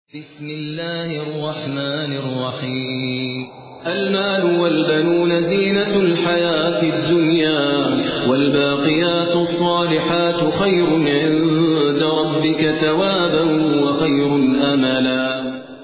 بسم الله الرحمن الرحيم. المال والبنون زينة الحياة الدنيا، والباقيات الصالحات خير عند ربك ثوابا وخير أملا.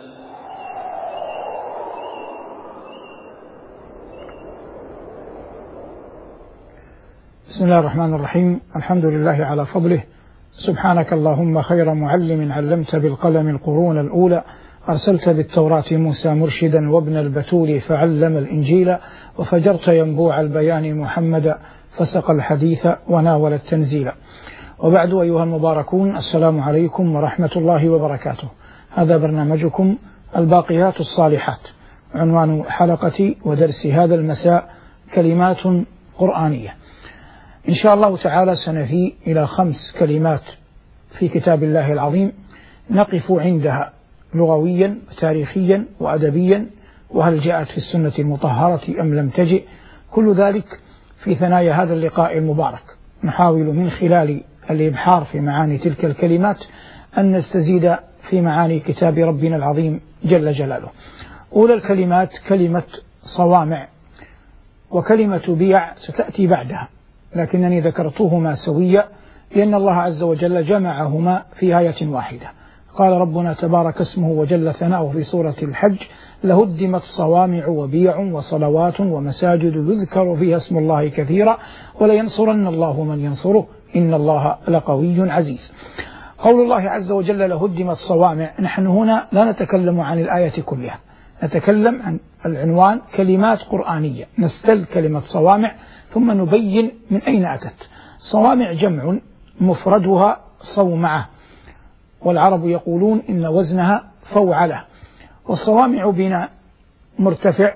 بسم الله الرحمن الرحيم. الحمد لله على فضله، سبحانك اللهم خير معلم علمت بالقلم القرون الأولى، أرسلت بالتوراة موسى مرشدا وابن البتول فعلم الإنجيل، وفجرت ينبوع البيان محمدا فسق الحديث وناول التنزيل. وبعد، أيها المباركون، السلام عليكم ورحمة الله وبركاته. هذا برنامجكم الباقيات الصالحات، عنوان حلقة ودرس هذا المساء كلمات قرآنية. إن شاء الله تعالى سنفي إلى 5 كلمات في كتاب الله العظيم نقف عندها لغويا وتاريخيا وأدبيا، وهل جاءت في السنة المطهرة أم لم تجئ. كل ذلك في ثنايا هذا اللقاء المبارك نحاول من خلال الإبحار في معاني تلك الكلمات أن نستزيد في معاني كتاب ربنا العظيم جل جلاله. أولى الكلمات كلمة صوامع، وكلمة بيع ستأتي بعدها، لكنني ذكرتهما سويا لأن الله عز وجل جمعهما في آية واحدة. قال ربنا تبارك اسمه وجل ثناؤه في سورة الحج: لهدمت صوامع وبيع وصلوات ومساجد يذكر فيها اسم الله كثيرا ولينصرن الله من ينصره إن الله لقوي عزيز. قول الله عز وجل لهدمت صوامع، نحن هنا لا نتكلم عن الآية كلها، نتكلم عن العنوان كلمات قرآنية، نستل كلمة صوامع ثم نبين من أين أتت. صوامع جمع مفردها صومعة، والعرب يقولون إن وزنها فوعلة. والصوامع بناء مرتفع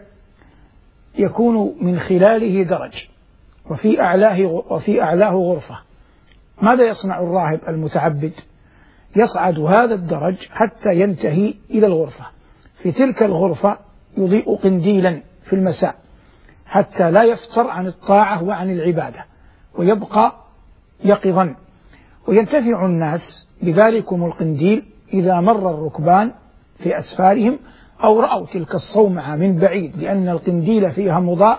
يكون من خلاله درج، وفي أعلاه غرفة. ماذا يصنع الراهب المتعبد؟ يصعد هذا الدرج حتى ينتهي إلى الغرفة. في تلك الغرفة يضيء قنديلا في المساء حتى لا يفتر عن الطاعة وعن العبادة ويبقى يقظا، وينتفع الناس بذلكم القنديل إذا مر الركبان في أسفارهم أو رأوا تلك الصومعة من بعيد، لأن القنديل فيها مضاء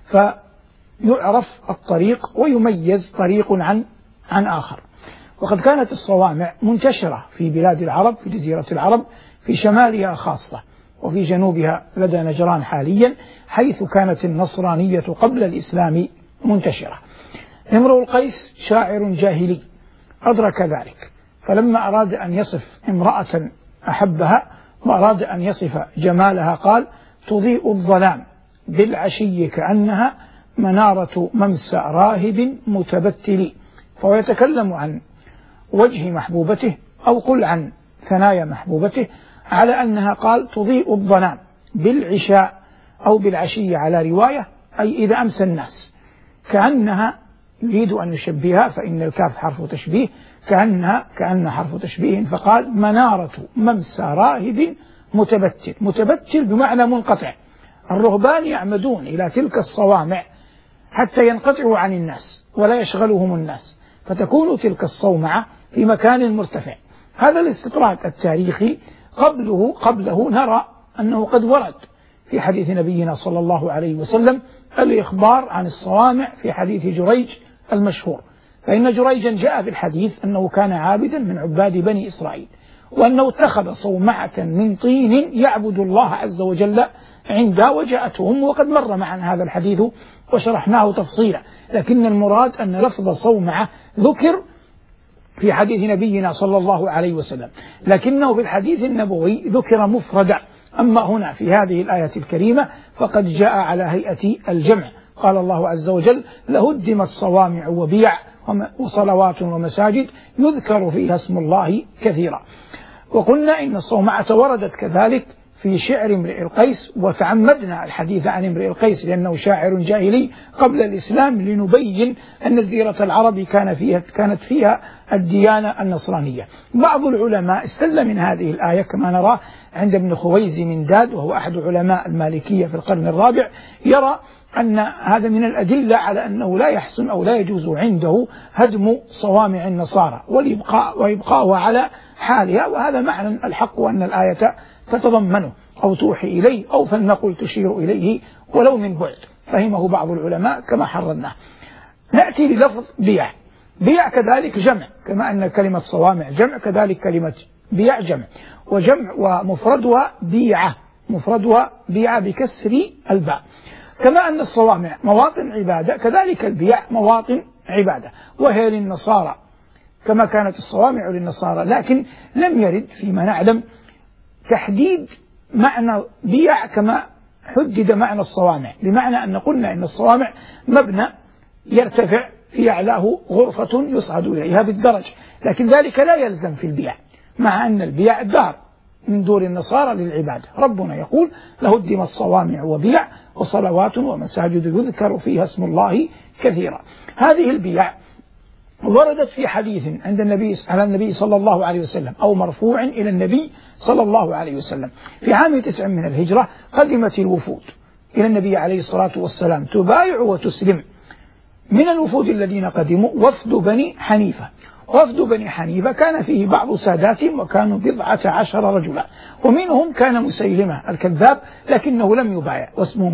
فيعرف الطريق ويميز طريق عن آخر. وقد كانت الصوامع منتشرة في بلاد العرب، في جزيرة العرب، في شمالها خاصة وفي جنوبها لدى نجران حاليا، حيث كانت النصرانية قبل الإسلام منتشرة. امرؤ القيس شاعر جاهلي أدرك ذلك، فلما أراد أن يصف امرأة أحبها وأراد أن يصف جمالها قال: تضيء الظلام بالعشي كأنها منارة ممسى راهب متبتل. فهو يتكلم عن وجه محبوبته، أو قل عن ثنايا محبوبته، على أنها قال تضيء الظلام بالعشاء أو بالعشي على رواية، أي إذا أمسى الناس، كأنها يريد أن يشبهها، فإن الكاف حرف تشبيه، كأن حرف تشبيه، فقال منارة ممسى راهب متبتل. متبتل بمعنى منقطع. الرهبان يعمدون إلى تلك الصوامع حتى ينقطعوا عن الناس ولا يشغلهم الناس، فتكون تلك الصومعة في مكان مرتفع. هذا الاستطراد التاريخي قبله نرى أنه قد ورد في حديث نبينا صلى الله عليه وسلم الإخبار عن الصوامع في حديث جريج المشهور، فإن جريجا جاء في الحديث أنه كان عابدا من عباد بني إسرائيل، وأنه اتخذ صومعة من طين يعبد الله عز وجل عندها وجاءتهم، وقد مر معنا هذا الحديث وشرحناه تفصيلا، لكن المراد أن لفظ صومعة ذكر في حديث نبينا صلى الله عليه وسلم، لكنه في الحديث النبوي ذكر مفردا. أما هنا في هذه الآية الكريمة فقد جاء على هيئة الجمع. قال الله عز وجل: لهدمت صوامع وبيع وصلوات ومساجد يذكر فيها اسم الله كثيرا. وقلنا إن الصومعة وردت كذلك في شعر امرئ القيس، وتعمدنا الحديث عن امرئ القيس لأنه شاعر جاهلي قبل الإسلام، لنبين أن جزيرة العرب كانت فيها الديانة النصرانية. بعض العلماء استل من هذه الآية كما نرى عند ابن خويز من داد، وهو أحد علماء المالكية في القرن الرابع، يرى أن هذا من الأدلة على أنه لا يحسن أو لا يجوز عنده هدم صوامع النصارى وإبقاؤها على حالها، وهذا معنى الحق أن الآية تتضمنه أو توحي إليه أو فلنقل تشير إليه ولو من بعد، فهمه بعض العلماء كما حررناه. نأتي للفظ بيع. بيع كذلك جمع، كما أن كلمة صوامع جمع كذلك كلمة بيع جمع، وجمع ومفردها بيعة، مفردها بيعة بكسر الباء. كما أن الصوامع مواطن عبادة كذلك البيع مواطن عبادة، وهي للنصارى كما كانت الصوامع للنصارى، لكن لم يرد فيما نعلم تحديد معنى بيع كما حدد معنى الصوامع، بمعنى أن قلنا أن الصوامع مبنى يرتفع في أعلاه غرفة يصعد إليها بالدرج، لكن ذلك لا يلزم في البيع، مع أن البيع دار من دور النصارى للعبادة. ربنا يقول لهدم الصوامع وبيع وصلوات ومساجد يذكر فيها اسم الله كثيرا. هذه البيع وردت في حديث عند النبي صلى الله عليه وسلم أو مرفوع إلى النبي صلى الله عليه وسلم. في عام 9 من الهجرة قدمت الوفود إلى النبي عليه الصلاة والسلام تبايع وتسلم. من الوفود الذين قدموا وفد بني حنيفة. وفد بني حنيفة كان فيه بعض ساداتهم وكانوا 19 رجلا، ومنهم كان مسيلمة الكذاب لكنه لم يبايع، واسمه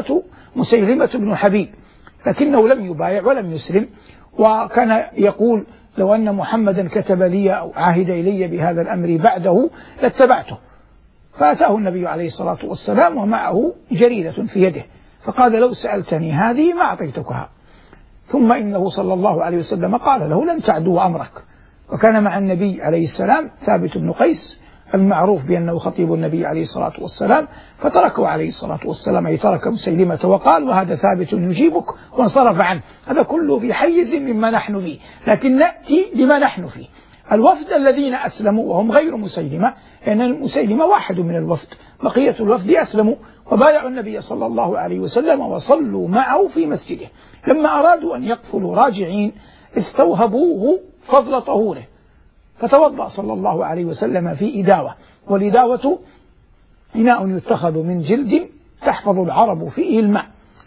مسيلمة بن حبيب، لكنه لم يبايع ولم يسلم، وكان يقول لو أن محمدا كتب لي أو عهد إلي بهذا الأمر بعده لاتبعته. فأتاه النبي عليه الصلاة والسلام ومعه جريدة في يده، فقال لو سألتني هذه ما أعطيتكها. ثم إنه صلى الله عليه وسلم قال له لن تعدو أمرك. وكان مع النبي عليه السلام ثابت بن قيس المعروف بأنه خطيب النبي عليه الصلاة والسلام، فتركه عليه الصلاة والسلام، أي ترك مسيلمة وقال وهذا ثابت يجيبك، وانصرف عنه. هذا كله في حيز مما نحن فيه، لكن نأتي لما نحن فيه. الوفد الذين أسلموا وهم غير مسيلمة، لأن المسيلمة واحد من الوفد، بقية الوفد أسلموا وبايعوا النبي صلى الله عليه وسلم وصلوا معه في مسجده. لما أرادوا أن يقفلوا راجعين استوهبوه فضل طهوره، فتوضأ صلى الله عليه وسلم في إداوة، والإداوة إناء يتخذ من جلد تحفظ العرب فيه الماء،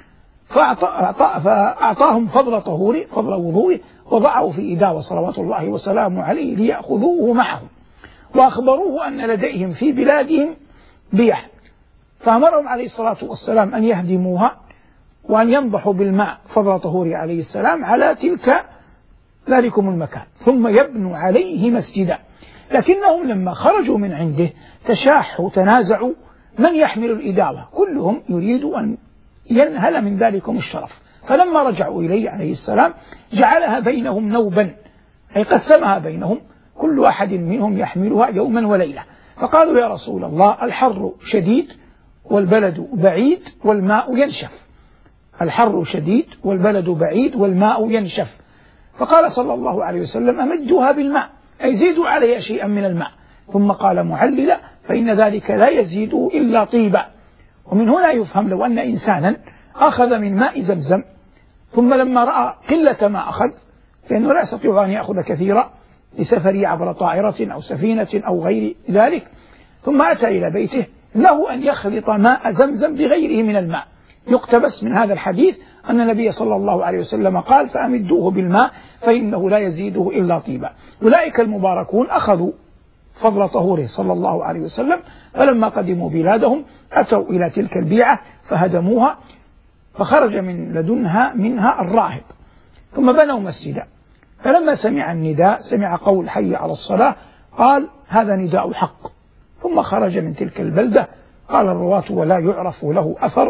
فأعطاهم فضل طهوره فضل وضوئه وضعه في إداوة صلوات الله وسلامه عليه ليأخذوه معهم، وأخبروه أن لديهم في بلادهم بيع، فأمرهم عليه الصلاة والسلام أن يهدموها وأن ينضحوا بالماء فضل طهوره عليه السلام على ذلكم المكان، ثم يبنوا عليه مسجدا. لكنهم لما خرجوا من عنده تشاحوا تنازعوا من يحمل الإداوة، كلهم يريد أن ينهل من ذلكم الشرف. فلما رجعوا إليه عليه السلام جعلها بينهم نوبا، أي قسمها بينهم، كل واحد منهم يحملها يوما وليلة. فقالوا يا رسول الله الحر شديد والبلد بعيد والماء ينشف. الحر شديد والبلد بعيد والماء ينشف. فقال صلى الله عليه وسلم أمدوها بالماء، أي زيدوا عليها شيئا من الماء. ثم قال معللا فإن ذلك لا يزيده إلا طيبا. ومن هنا يفهم لو أن إنسانا أخذ من ماء زمزم ثم لما رأى قلة ما أخذ، فإنه لا يستطيع أن يأخذ كثيرا لسفره عبر طائرة أو سفينة أو غير ذلك، ثم أتى إلى بيته له أن يخلط ماء زمزم بغيره من الماء. يقتبس من هذا الحديث أن النبي صلى الله عليه وسلم قال فأمدوه بالماء فإنه لا يزيده إلا طيبا. أولئك المباركون أخذوا فضل طهوره صلى الله عليه وسلم، فلما قدموا بلادهم أتوا إلى تلك البيعة فهدموها، فخرج من لدنها منها الراهب، ثم بنوا مسجدا. فلما سمع النداء، سمع قول حي على الصلاة، قال هذا نداء حق، ثم خرج من تلك البلدة. قال الرواة ولا يعرف له أثر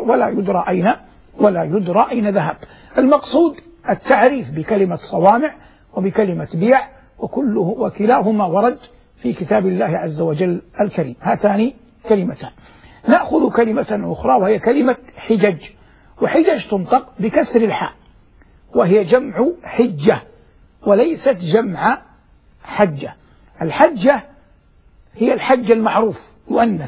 ولا يدرى أين ذهب. المقصود التعريف بكلمة صوامع وبكلمة بيع، وكلاهما ورد في كتاب الله عز وجل الكريم. هاتان كلمتان. نأخذ كلمة أخرى وهي كلمة حجج، وحجج تنطق بكسر الحاء، وهي جمع حجة وليست جمع حجة. الحجة هي الحج المعروف يؤنث،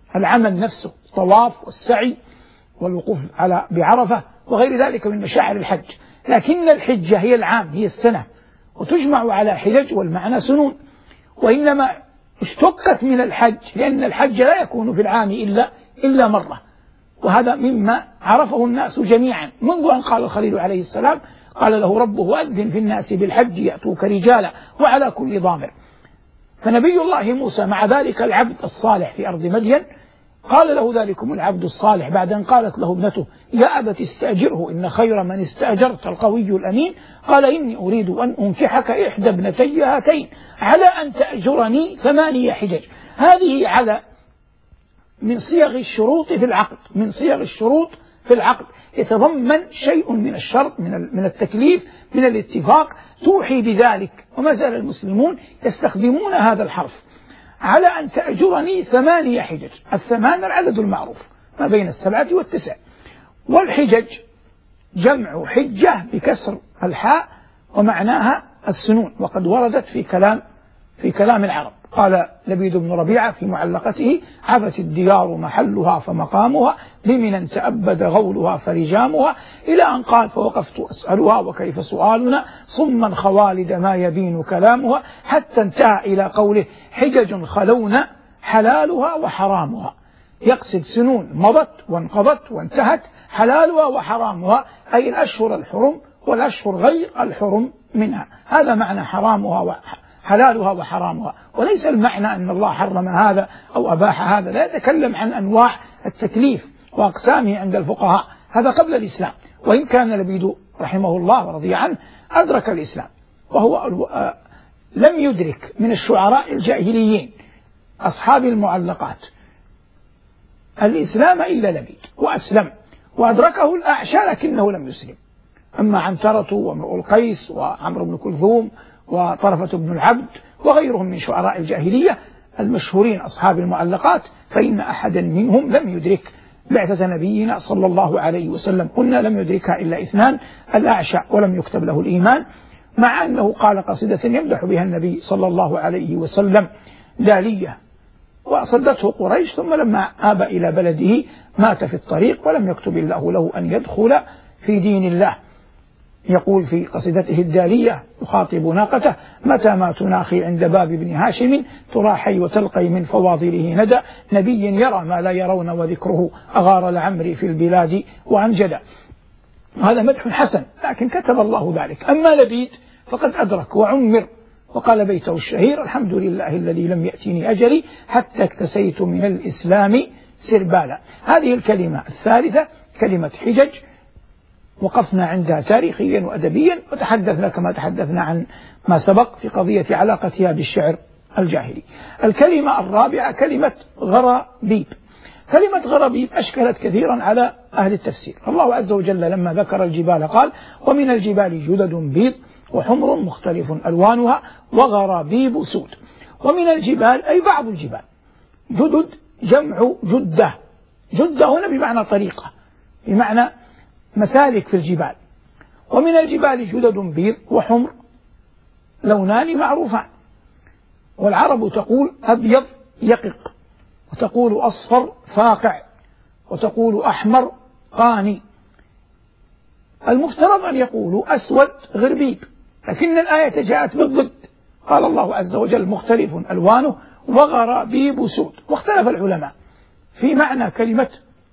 العمل نفسه، الطواف والسعي والوقوف بعرفة وغير ذلك من مشاعر الحج، لكن الحجة هي العام، هي السنة، وتجمع على حجج والمعنى سنون، وإنما اشتقت من الحج لأن الحج لا يكون في العام إلا مرة، وهذا مما عرفه الناس جميعا منذ أن قال الخليل عليه السلام قال له ربه أذن في الناس بالحج يأتوك رجالا وعلى كل ضامر. فنبي الله موسى مع ذلك العبد الصالح في أرض مدين قال له ذلكم العبد الصالح بعد أن قالت له ابنته يا أبت استأجره إن خير من استأجرت القوي الأمين، قال إني أريد أن أنكحك إحدى ابنتي هاتين على أن تأجرني 8 حجج. هذه على من صيغ الشروط في العقد، من صيغ الشروط في العقد، يتضمن شيء من الشرط، من التكليف، من الاتفاق، توحي بذلك، وما زال المسلمون يستخدمون هذا الحرف على أن تأجرني 8 حجج. 8 العدد المعروف ما بين 7 و9، والحجج جمع حجة بكسر الحاء ومعناها السنون، وقد وردت في كلام العرب. قال لبيد بن ربيعة في معلقته عبت الديار محلها فمقامها بمن تأبد غولها فرجامها، إلى أن قال فوقفت أسألها وكيف سؤالنا صما خوالد ما يبين كلامها، حتى انتهى إلى قوله حجج خلون حلالها وحرامها، يقصد سنون مضت وانقضت وانتهت، حلالها وحرامها أي الأشهر الحرم والأشهر غير الحرم منها، هذا معنى حلالها وحرامها، وليس المعنى أن الله حرم هذا أو أباح هذا، لا يتكلم عن أنواع التكليف وأقسامه عند الفقهاء، هذا قبل الإسلام، وإن كان لبيد رحمه الله ورضي عنه أدرك الإسلام، وهو لم يدرك من الشعراء الجاهليين أصحاب المعلقات الإسلام إلا لبيد، وأسلم وأدركه الأعشى لكنه لم يسلم. أما عنترة وامرؤ القيس وعمرو بن كلثوم وطرفة بن العبد وغيرهم من شعراء الجاهلية المشهورين أصحاب المعلقات، فإن أحدا منهم لم يدرك بعثة نبينا صلى الله عليه وسلم، قلنا لم يدركها إلا 2، الأعشى ولم يكتب له الإيمان، مع أنه قال قصيدة يمدح بها النبي صلى الله عليه وسلم دالية، وصدته قريش، ثم لما آب إلى بلده مات في الطريق ولم يكتب الله له أن يدخل في دين الله. يقول في قصيدته الدالية يخاطب ناقته متى ما تناخي عند باب ابن هاشم تراحي وتلقي من فواضله ندى، نبي يرى ما لا يرون وذكره أغار لعمري في البلاد وأنجدا. هذا مدح حسن، لكن كتب الله ذلك. أما لبيد فقد أدرك وعمر، وقال بيته الشهير الحمد لله الذي لم يأتني أجلي حتى اكتسيت من الإسلام سربالا. هذه الكلمة الثالثة كلمة حجج وقفنا عندها تاريخيا وأدبيا، وتحدثنا كما تحدثنا عن ما سبق في قضية علاقتها بالشعر الجاهلي. الكلمة الرابعة كلمة غرابيب. كلمة غرابيب أشكلت كثيرا على أهل التفسير. الله عز وجل لما ذكر الجبال قال ومن الجبال جدد بيض وحمر مختلف ألوانها وغرابيب سود. ومن الجبال أي بعض الجبال، جدد جمع جدة، جدة هنا بمعنى طريقة، بمعنى مسالك في الجبال. ومن الجبال جدد بيض وحمر لونان معروفان، والعرب تقول أبيض يقق، وتقول أصفر فاقع، وتقول أحمر قاني. المفترض أن يقولوا أسود غربيب، لكن الآية جاءت بالضد، قال الله عز وجل مختلف ألوانه وغرابيب سود. واختلف العلماء في معنى كلمة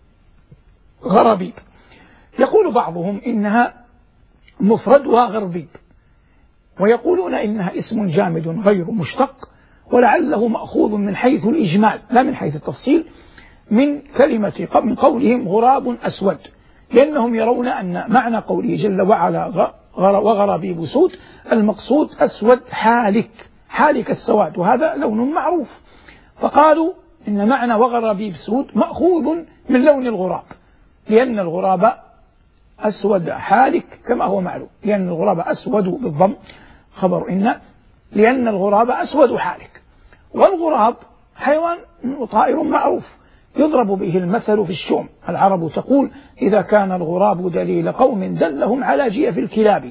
غرابيب، يقول بعضهم إنها مفردها غربيب، ويقولون إنها اسم جامد غير مشتق، ولعله مأخوذ من حيث الإجمال لا من حيث التفصيل من قولهم غراب أسود، لأنهم يرون أن معنى قوله جل وعلا وغرابيب سود المقصود أسود حالك السواد، وهذا لون معروف، فقالوا إن معنى وغرابيب سود مأخوذ من لون الغراب، لأن الغراب أسود حالك كما هو معلوم، لأن الغراب أسود بالضم خبر إن، لأن الغراب أسود حالك. والغراب حيوان طائر معروف يضرب به المثل في الشوم، العرب تقول إذا كان الغراب دليل قوم دلهم على جيف الكلاب،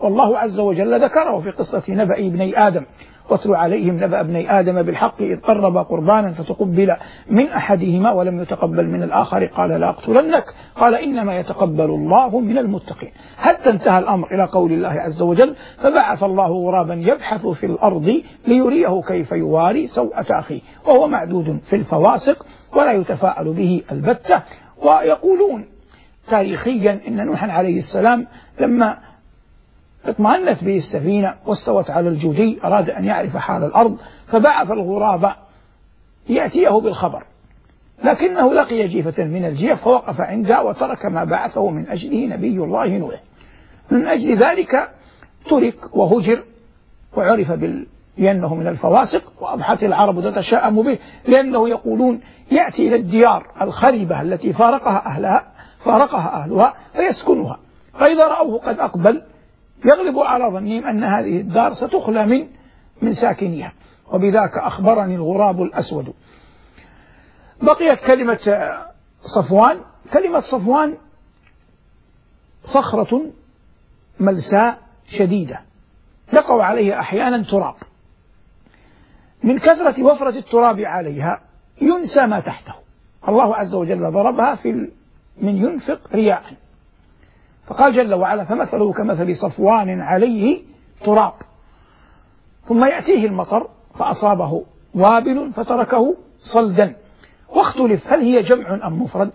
والله عز وجل ذكره في قصة نبأ ابني آدم: واتل عليهم نبأ ابني آدم بالحق إذ قربا قربانا فتقبل من أحدهما ولم يتقبل من الآخر قال لأقتلنك قال إنما يتقبل الله من المتقين، حتى انتهى الأمر إلى قول الله عز وجل: فبعث الله غرابا يبحث في الأرض ليريه كيف يواري سوءة أخيه وهو معدود في الفواسق ولا يتفاءل به البتة. ويقولون تاريخيا إن نوحا عليه السلام لما اطمأنت به السفينة واستوت على الجودي أراد أن يعرف حال الأرض فبعث الغراب يأتيه بالخبر، لكنه لقي جيفة من الجيف فوقف عندها وترك ما بعثه من أجله نبي الله نوح. من أجل ذلك ترك وهجر وعرف لأنه من الفواسق، وأضحت العرب تتشاءم به لأنه يقولون يأتي إلى الديار الخربة التي فارقها أهلها فيسكنها، فإذا رأوه قد أقبل يغلب على ظنهم أن هذه الدار ستخلى من ساكنيها، وبذاك أخبرني الغراب الأسود. بقيت كلمة صفوان. كلمة صفوان صخرة ملساء شديدة يقع عليها أحيانا تراب، من كثرة وفرة التراب عليها ينسى ما تحته. الله عز وجل ضربها من ينفق رياء، فقال جل وعلا: فمثله كمثل صفوان عليه تراب ثم يأتيه المطر فأصابه وابل فتركه صلدا. واختلف هل هي جمع أم مفرد،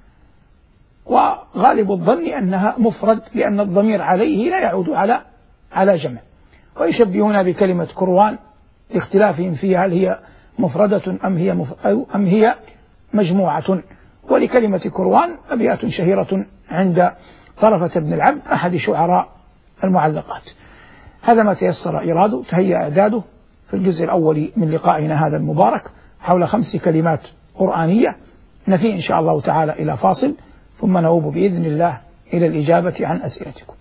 وغالب الظن أنها مفرد لأن الضمير عليه لا يعود على جمع. ويشبهون بكلمة كروان لاختلافهم فيها هل هي مفردة أم هي مجموعة. ولكلمة كروان أبيات شهيرة عند طرفة بن العبد أحد شعراء المعلقات. هذا ما تيسر إيراده، تهيأ إعداده في الجزء الأول من لقائنا هذا المبارك حول 5 كلمات قرآنية. نفي إن شاء الله تعالى إلى فاصل ثم نعود بإذن الله إلى الإجابة عن أسئلتكم.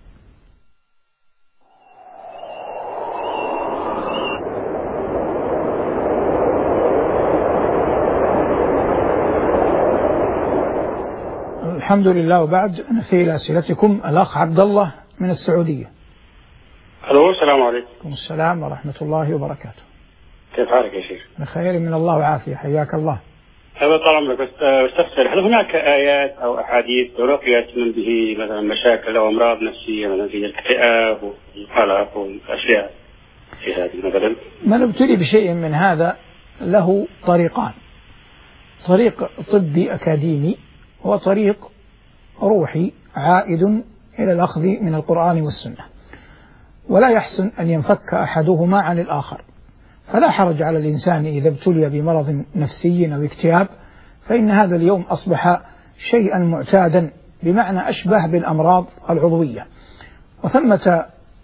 الحمد لله. وبعد نفي إلى أسئلتكم الأخ عبد الله من السعودية. ألو، السلام عليكم. السلام ورحمة الله وبركاته. كيف حالك يا شيخ؟ بخير من الله وعافية، حياك الله. طال عمرك، بس استفسر هل هناك آيات أو أحاديث رقيت من به مثلا مشاكل أو أمراض نفسية مثلا في الاكتئاب والقلق والأشياء في هذه مثلا؟ من ابتلي بشيء من هذا له طريقان: طريق طبي أكاديمي وطريق روحي عائد إلى الأخذ من القرآن والسنة، ولا يحسن أن ينفك أحدهما عن الآخر. فلا حرج على الإنسان إذا ابتلي بمرض نفسي أو اكتئاب، فإن هذا اليوم أصبح شيئا معتادا بمعنى أشبه بالأمراض العضوية، وثمة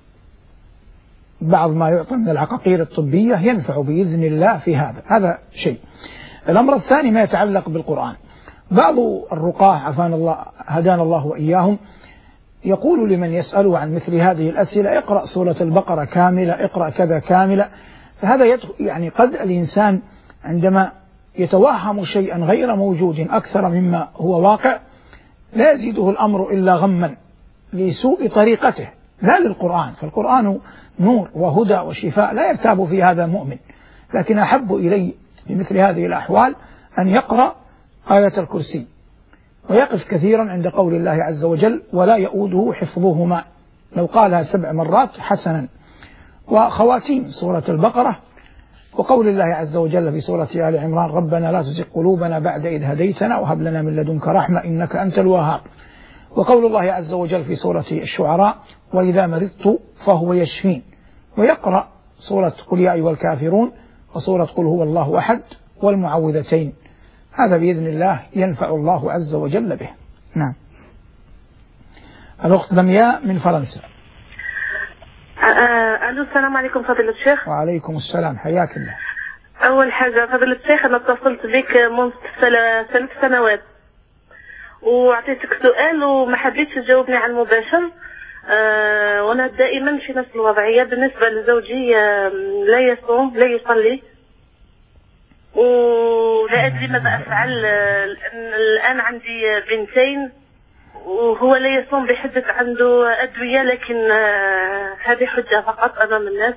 بعض ما يعطى من العقاقير الطبية ينفع بإذن الله في هذا شيء. الأمر الثاني ما يتعلق بالقرآن. بعض الرقاة عافانا الله هدانا الله وإياهم يقول لمن يسأله عن مثل هذه الأسئلة: اقرأ سورة البقرة كاملة، اقرأ كذا كاملة. فهذا يعني قد الإنسان عندما يتوهم شيئا غير موجود أكثر مما هو واقع لا يزيده الأمر إلا غما لسوء طريقته لا للقرآن، فالقرآن نور وهدى وشفاء لا يرتاب في هذا مؤمن. لكن أحب إلي بمثل هذه الأحوال أن يقرأ آية الكرسي ويقف كثيرا عند قول الله عز وجل: ولا يؤوده حفظهما، لو قالها 7 مرات حسنا. وخواتيم سورة البقرة، وقول الله عز وجل في سورة آل عمران: ربنا لا تزغ قلوبنا بعد إذ هديتنا وهب لنا من لدنك رحمة إنك أنت الوهاب. وقول الله عز وجل في سورة الشعراء: وإذا مرضت فهو يشفين. ويقرأ سورة قل يا أيها الكافرون وسورة قل هو الله أحد والمعوذتين. هذا بإذن الله ينفع الله عز وجل به. نعم. الأخت لمياء من فرنسا. ألو، السلام عليكم فضيلة الشيخ. وعليكم السلام، حياك الله. أول حاجة فضيلة الشيخ، أنا اتصلت بك منذ 3 سنوات وأعطيتك سؤال وما حبيتش تجاوبني على المباشر. وأنا دائما في نفس الوضعية. بالنسبة لزوجي لا يصوم لا يصلي ولا أدري ماذا أفعل. الآن عندي بنتين وهو لا يصوم بحجة عنده أدوية، لكن هذه حجة فقط أمام الناس.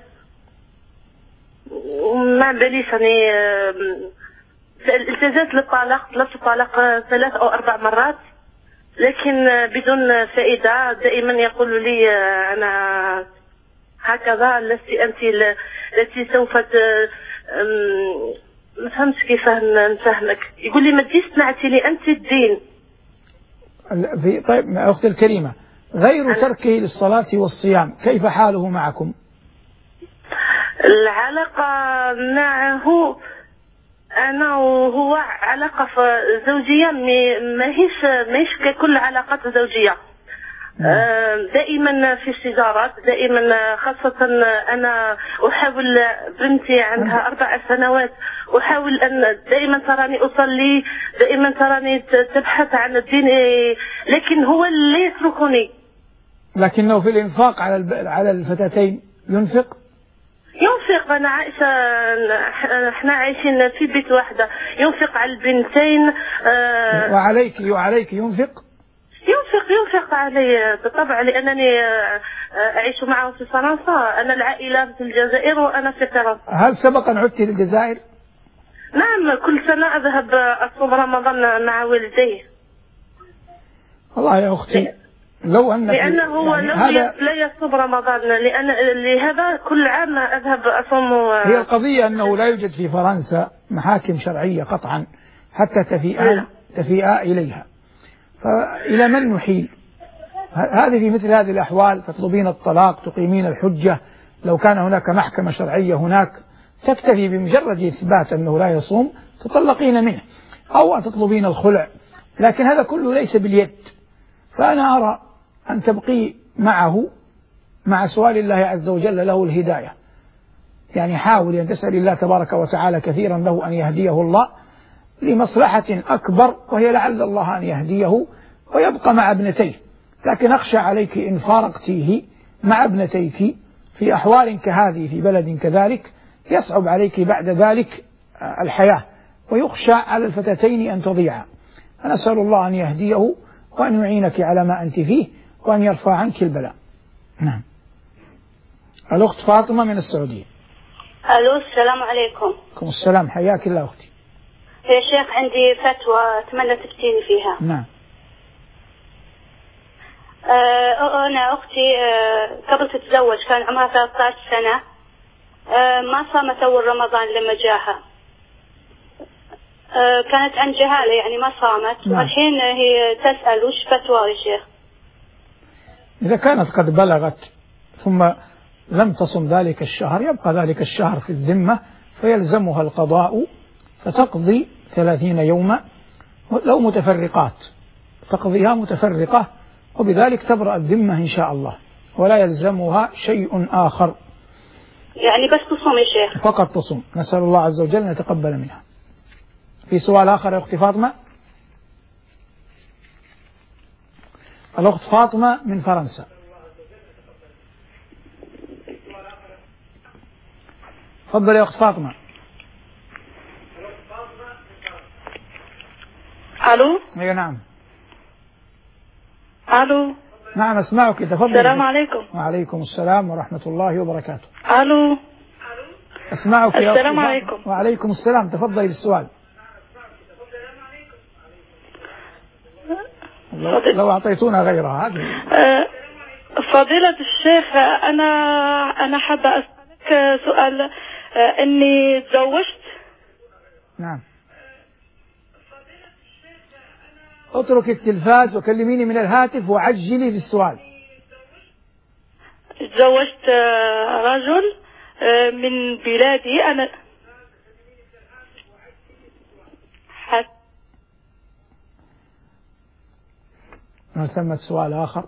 وما باليش يعني التجأت للطلاق، طلبت الطلاق 3 أو 4 مرات لكن بدون فائدة. دائما يقول لي أنا هكذا لست أنت التي سوف ما فهمتش كيف نفهمك. يقول لي ما تجيش تنعتي لي أنت الدين. طيب أختي الكريمة، غير تركه للصلاة والصيام كيف حاله معكم؟ العلاقة معه أنا وهو علاقة زوجية، ماهيش ككل علاقات زوجية. دائما في الشجارات، دائما خاصة أنا أحاول، بنتي عندها 4 سنوات، أحاول أن دائما تراني أصلي، دائما تراني تبحث عن الدين، لكن هو لا يتركني. لكنه في الإنفاق على الفتاتين ينفق؟ أنا عايشة، احنا عايشين في بيت واحدة، ينفق على البنتين. وعليك ينفق علي بالطبع، لأنني أعيش معه في فرنسا. أنا العائلة في الجزائر وأنا في فرنسا. هل سبق أن عدت للجزائر؟ نعم، كل سنة أذهب أصوم رمضان مع والدي. والله يا أختي لو أن لأنه هو لا يصوم رمضان، لهذا كل عام أذهب أصوم. هي القضية أنه لا يوجد في فرنسا محاكم شرعية قطعا حتى تفيء إليها، فإلى من نحيل؟ هذه في مثل هذه الأحوال تطلبين الطلاق، تقيمين الحجة. لو كان هناك محكمة شرعية هناك تكتفي بمجرد إثبات أنه لا يصوم تطلقين منه، أو تطلبين الخلع، لكن هذا كله ليس باليد. فأنا أرى أن تبقي معه مع سؤال الله عز وجل له الهداية. يعني حاول أن تسأل الله تبارك وتعالى كثيرا له أن يهديه الله لمصلحة أكبر، وهي لعل الله أن يهديه ويبقى مع ابنتيه. لكن أخشى عليك إن فارقتيه مع ابنتيك في أحوال كهذه في بلد كذلك، يصعب عليك بعد ذلك الحياة، ويخشى على الفتاتين أن تضيعا. فنسأل الله أن يهديه وأن يعينك على ما أنت فيه وأن يرفع عنك البلاء. نعم. الأخت فاطمة من السعودية. ألو، السلام عليكم. عليكم السلام، حياك الله أختي. يا شيخ عندي فتوى أتمنى تفتيني فيها. نعم. أنا أختي قبل تتزوج كان عمرها 13 سنة، ما صامت أول رمضان لما جاها، كانت عن جهالة يعني ما صامت. نعم. والحين هي تسأل وش فتوى يا شيخ؟ إذا كانت قد بلغت ثم لم تصم ذلك الشهر يبقى ذلك الشهر في الذمة، فيلزمها القضاء فتقضي 30 يوما لو متفرقات، تقضيها متفرقة، وبذلك تبرأ الذمة إن شاء الله، ولا يلزمها شيء آخر. يعني بس تصوم يا شيخ؟ فقط تصوم. نسأل الله عز وجل أن يتقبل منها. في سؤال آخر يا أختي فاطمة؟ الأخت فاطمة من فرنسا. تفضل يا أخت فاطمة. ألو. أي نعم. ألو. نعم أسمعك، تفضل. السلام عليكم. وعليكم السلام ورحمة الله وبركاته. ألو. أسمعك يا أختي. السلام عليكم. وعليكم السلام، تفضلي بالسؤال. لو أعطيتونا غيرها هذه. فضيلة الشيخ، أنا حابة أسألك سؤال. إني تزوجت. نعم. اترك التلفاز وكلميني من الهاتف وعجلي في السؤال. تزوجت رجل من بلادي أنا. هل ثمة سؤال آخر؟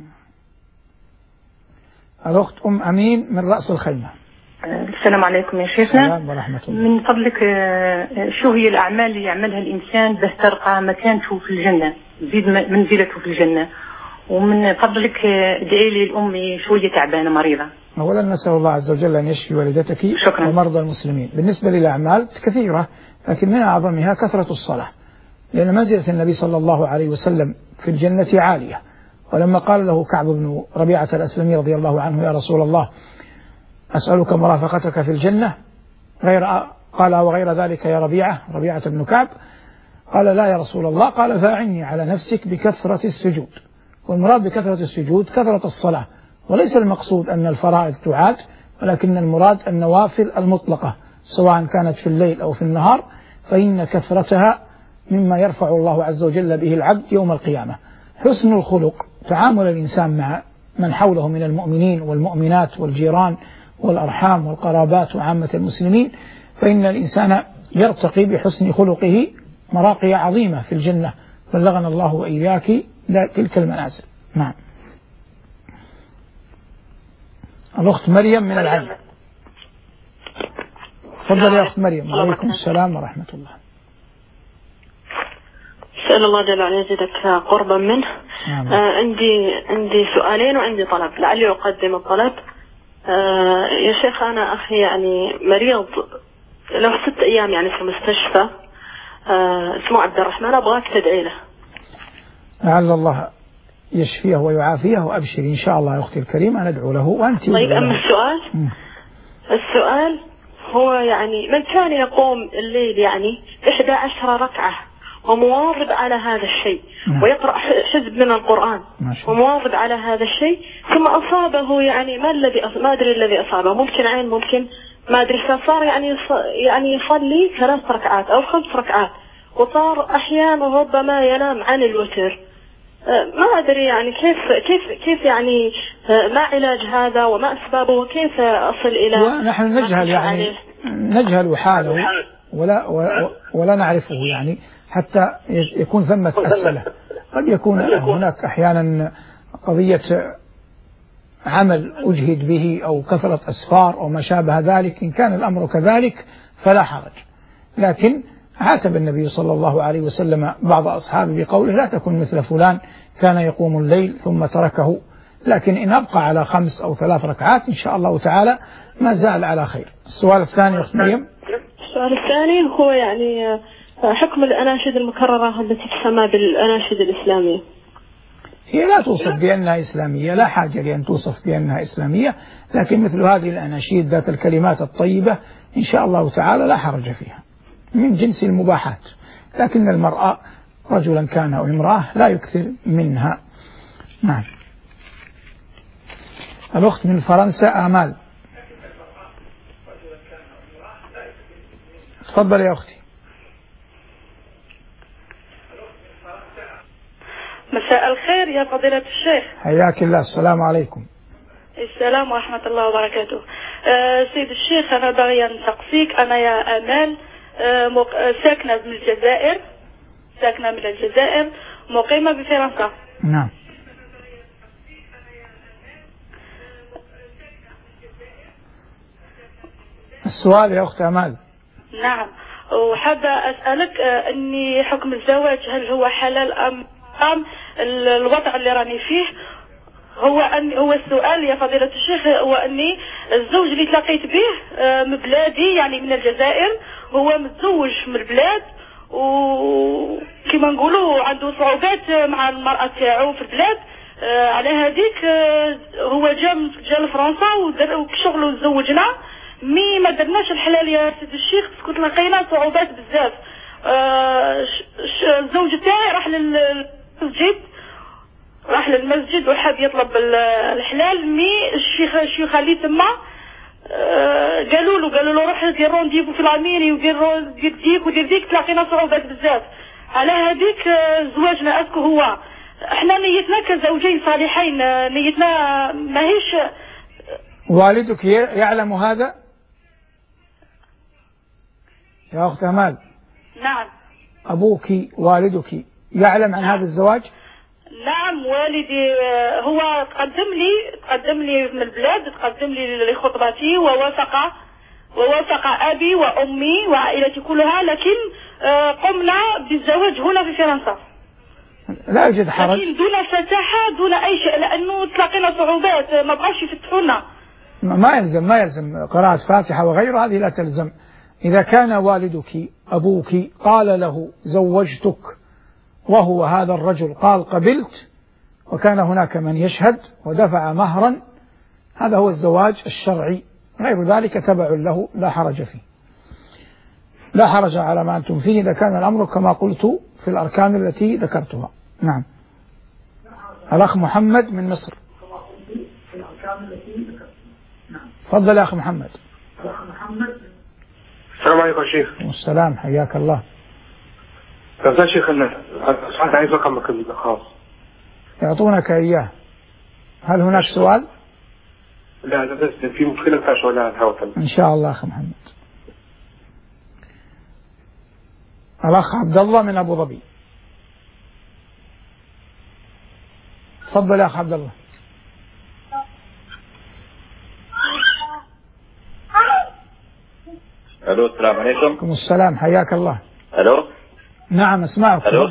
الأخت أم أمين من رأس الخيمة. السلام عليكم يا شيخنا. السلام ورحمة الله. من فضلك شو هي الأعمال اللي يعملها الإنسان به ترقى مكانته في الجنة، تزيد منزلته في الجنة؟ ومن فضلك ادعي لي لأمي شوية تعبانة مريضة. أولا نسأل الله عز وجل أن يشفي والدتك. شكرا. ومرضى المسلمين. بالنسبة للأعمال كثيرة، لكن من أعظمها كثرة الصلاة. لأن منزلة النبي صلى الله عليه وسلم في الجنة عالية. ولما قال له كعب بن ربيعة الأسلمي رضي الله عنه: يا رسول الله أسألك مرافقتك في الجنة، قال: وغير ذلك يا ربيعة بن كعب؟ قال: لا يا رسول الله. قال: فأعني على نفسك بكثرة السجود. والمراد بكثرة السجود كثرة الصلاة، وليس المقصود أن الفرائض تعاد، ولكن المراد النوافل المطلقة سواء كانت في الليل أو في النهار، فإن كثرتها مما يرفع الله عز وجل به العبد يوم القيامة. حسن الخلق، تعامل الإنسان مع من حوله من المؤمنين والمؤمنات والجيران والأرحام والقرابات وعامة المسلمين، فإن الإنسان يرتقي بحسن خلقه مراقي عظيمة في الجنة. بلغنا الله وإياك تلك المنازل. نعم. الأخت مريم من العلم. تفضل يا أخت مريم. وعليكم السلام ورحمة الله. أسأل الله جل وعلا يزيدك قربا منه. عندي سؤالين وعندي طلب، لعلي أقدم الطلب. يا شيخ، أنا أخي يعني مريض له 6 أيام يعني في المستشفى، اسمه عبد الرحمن، أبغاك تدعي له. لعل الله يشفيه ويعافيه، وأبشر إن شاء الله يا أختي الكريمة، ندعو له وأنت. طيب، أما السؤال هو يعني من كان يقوم الليل يعني 11 ركعة ومواظب على هذا الشيء، ويقرأ حزب من القرآن ومواظب على هذا الشيء، ثم أصابه يعني ما أدري الذي أصابه، ممكن عين، ممكن ما أدري، فصار يعني يصلي 3 ركعات أو 5 ركعات، وصار أحيانا ربما ينام عن الوتر. ما أدري يعني كيف يعني ما علاج هذا وما أسبابه وكيف أصل إلى. ونحن نجهل حاله ولا نعرفه يعني حتى يكون ثمة أسئلة. قد يكون هناك أحيانا قضية عمل أجهد به أو كثرة أسفار أو ما شابه ذلك. إن كان الأمر كذلك فلا حرج، لكن عاتب النبي صلى الله عليه وسلم بعض أصحابه بقوله: لا تكن مثل فلان كان يقوم الليل ثم تركه. لكن إن أبقى على 5 أو 3 ركعات إن شاء الله تعالى ما زال على خير. السؤال الثاني أخت مريم. السؤال الثاني هو يعني حكم الأناشيد المكررة التي تسمى بالأناشيد الإسلامية. هي لا توصف بأنها إسلامية، لا حاجة لأن توصف بأنها إسلامية، لكن مثل هذه الأناشيد ذات الكلمات الطيبة إن شاء الله تعالى لا حرج فيها، من جنس المباحات. لكن المرأة رجلا كان أو امرأة لا يكثر منها. نعم. الأخت من فرنسا آمال. تفضل يا أختي. مساء الخير يا فضيلة الشيخ. حياك الله. السلام عليكم. السلام ورحمة الله وبركاته. سيد الشيخ، أنا بغي أن تقصيك، أنا يا آمال ساكنة من الجزائر مقيمة بفرنسا. نعم. السؤال يا أخت أمال. نعم، وحابة أسألك أني حكم الزواج هل هو حلال أم حرام؟ الوضع اللي راني فيه هو السؤال يا فضيلة الشيخ، هو أني الزوج اللي تلاقيت به من بلادي يعني من الجزائر، هو متزوج من البلاد، وكما نقولوا عنده صعوبات مع المرأة تاعو في البلاد. على هذيك هو جا لفرنسا وشغله وتزوجنا، ما درناش الحلال يا سيد الشيخ، كنت لقينا صعوبات بزاف. الزوج تاعي راح للمسجد وحاب يطلب الحلال، الشيخ اللي تما قالوا له روح دير رونديفو في العميري ودير ديك، تلاقينا صعوبات بزاف. على هذيك زواجنا اسكو هو احنا نيتنا كزوجين صالحين، نيتنا ماهيش. والدك يعلم هذا يا أخت أمال؟ نعم. أبوك والدك يعلم عن هذا الزواج؟ نعم، والدي هو تقدم لي من البلاد، تقدم لي لخطبتي ووافق أبي وأمي وعائلتي كلها، لكن قمنا بالزواج هنا في فرنسا. لا يوجد حرج، لكن دون فتاحة دون أي شيء، لأنه تلاقينا صعوبات، ما بغاش يفتحونا. ما يلزم قراءة فاتحة وغيرها، هذه لا تلزم. إذا كان والدك أبوك قال له زوجتك وهو هذا الرجل قال قبلت وكان هناك من يشهد ودفع مهرا، هذا هو الزواج الشرعي، غير ذلك تبع له لا حرج فيه، لا حرج على ما أنتم فيه إذا كان الأمر كما قلت في الأركان التي ذكرتها. نعم. الأخ محمد من مصر. تفضل يا أخ محمد. السلام عليكم شيخ. والسلام، حياك الله. يا شيخ سؤال عايز رقمك الخاص. يعطونك إياه. هل هناك سؤال؟ لا بس في مشكلة بتاع شغل على الهواء. إن شاء الله أخ محمد. الأخ عبد الله من أبو ظبي. تفضل يا أخ عبد الله. الو السلام عليكم. وعليكم السلام، حياك الله. الو. نعم اسمعك. الو.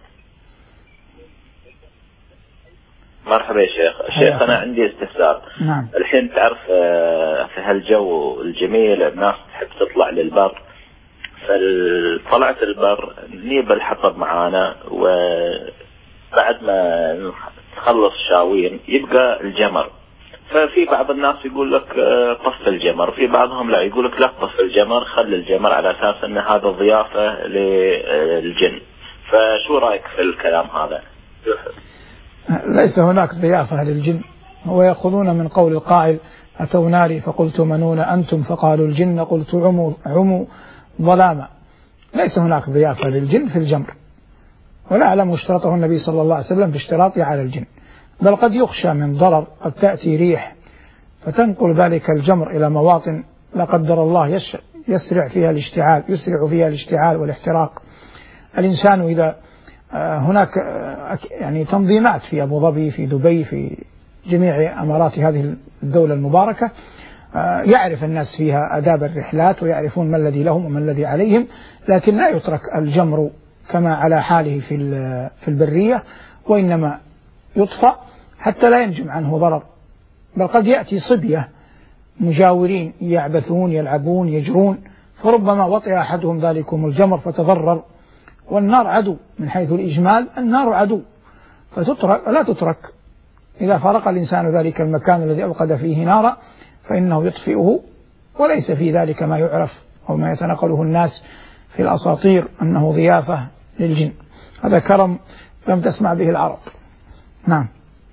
مرحبا يا شيخ انا عندي استفسار. نعم. الحين تعرف في هالجو الجميل الناس تحب تطلع للبر، فطلعت البر نجيب الحطب معانا، وبعد ما نخلص شاوين يبقى الجمر. ففي بعض الناس يقول لك طف الجمر، في بعضهم لا يقول لك لا طف الجمر، خلي الجمر على اساس ان هذا ضيافه للجن. فشو رايك في الكلام هذا؟ ليس هناك ضيافه للجن، ويأخذون من قول القائل أتوا ناري فقلت منون أنتم فقالوا الجن قلت عموا ظلاما. ليس هناك ضيافه للجن في الجمر، ولا أعلم اشترطه النبي صلى الله عليه وسلم باشتراطه على الجن، بل قد يخشى من ضرر، قد تأتي ريح فتنقل ذلك الجمر إلى مواطن لا قدر الله يسرع فيها الاشتعال والاحتراق. الإنسان إذا هناك يعني تنظيمات في أبو ظبي، في دبي، في جميع أمارات هذه الدولة المباركة، يعرف الناس فيها آداب الرحلات ويعرفون ما الذي لهم وما الذي عليهم، لكن لا يترك الجمر كما على حاله في البرية، وإنما يطفأ حتى لا ينجم عنه ضرر، بل قد يأتي صبية مجاورين يعبثون يلعبون يجرون، فربما وطئ أحدهم ذلكم الجمر فتضرر. والنار عدو من حيث الإجمال، النار عدو، فتترك لا تترك. إذا فرق الإنسان ذلك المكان الذي أوقد فيه نارا فإنه يطفئه، وليس في ذلك ما يعرف أو ما يتنقله الناس في الأساطير أنه ضيافة للجن. هذا كرم لم تسمع به العرب. نعم.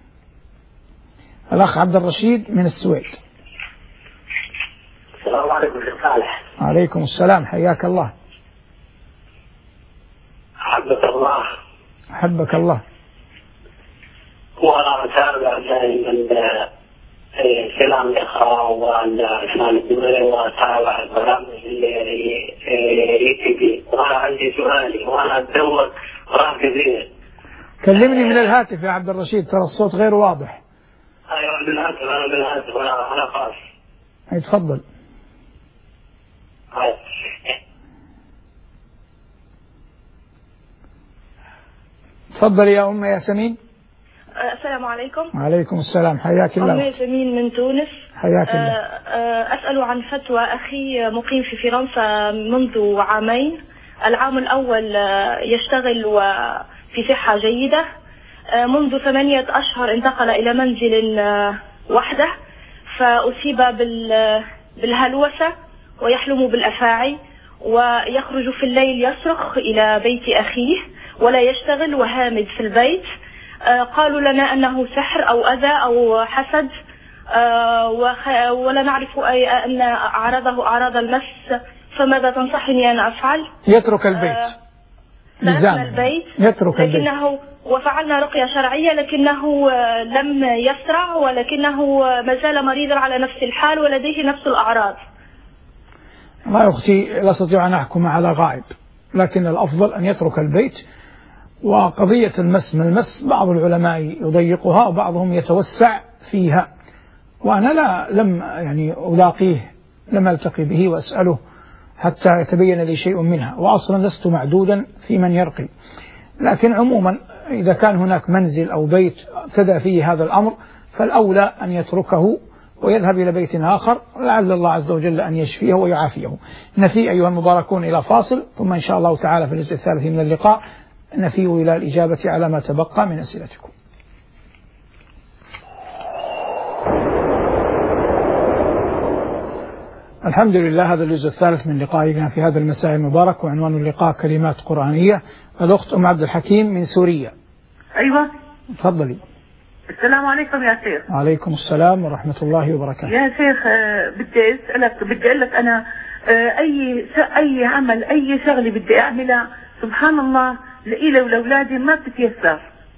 الأخ عبد الرشيد من السويد. السلام عليكم شيخ صالح. عليكم السلام، حياك الله. حبك الله. حبك الله. وأنا أتابع دائما كلام الإخوة والإسلام الدولي، وأتابع البرامج اللي يجي. وأنا عندي سؤالي وأنا أتدور قرآن كثير. كلمني من الهاتف يا عبد الرشيد، ترى الصوت غير واضح. أيوة بالهاتف أنا خاص. تفضل. تفضل يا أم ياسمين. السلام عليكم. وعليكم السلام، حياك الله. أم ياسمين من تونس. حياك الله. أسأل عن فتوى أخي مقيم في فرنسا منذ عامين. العام الأول يشتغل وفي صحة جيدة، منذ 8 أشهر انتقل إلى منزل وحده، فأصيب بالهلوسة ويحلم بالأفاعي، ويخرج في الليل يصرخ إلى بيت أخيه ولا يشتغل وهامد في البيت. قالوا لنا أنه سحر أو أذى أو حسد، ولا نعرف أن أعراضه أعراض المس، فماذا تنصحني أن أفعل؟ يترك البيت. يترك البيت. وفعلنا رقية شرعية لكنه لم يسرع، ولكنه ما زال مريضا على نفس الحال ولديه نفس الأعراض. ما أختي لا أستطيع أن أحكم على غائب، لكن الأفضل أن يترك البيت. وقضية المس من المس بعض العلماء يضيقها وبعضهم يتوسع فيها، وأنا لم ألاقيه، لم ألتقي به وأسأله حتى يتبين لي شيء منها، وأصلا لست معدودا في من يرقي. لكن عموما إذا كان هناك منزل أو بيت ابتدأ فيه هذا الأمر فالأولى أن يتركه ويذهب إلى بيت آخر، لعل الله عز وجل أن يشفيه ويعافيه. نفي أيها المباركون إلى فاصل، ثم إن شاء الله تعالى في الجزء الثالث من اللقاء نفي إلى الإجابة على ما تبقى من أسئلتكم. الحمد لله، هذا الجزء الثالث من لقائنا في هذا المساء المبارك، وعنوان اللقاء كلمات قرآنية. الأخت أم عبد الحكيم من سوريا. أيوة، تفضلي. السلام عليكم يا شيخ. وعليكم السلام ورحمة الله وبركاته. يا شيخ، بدي أسألك، بدي أقول لك أنا أي عمل، أي شغلة بدي أعملها سبحان الله لإلي ولأولادي ما بتتيسر.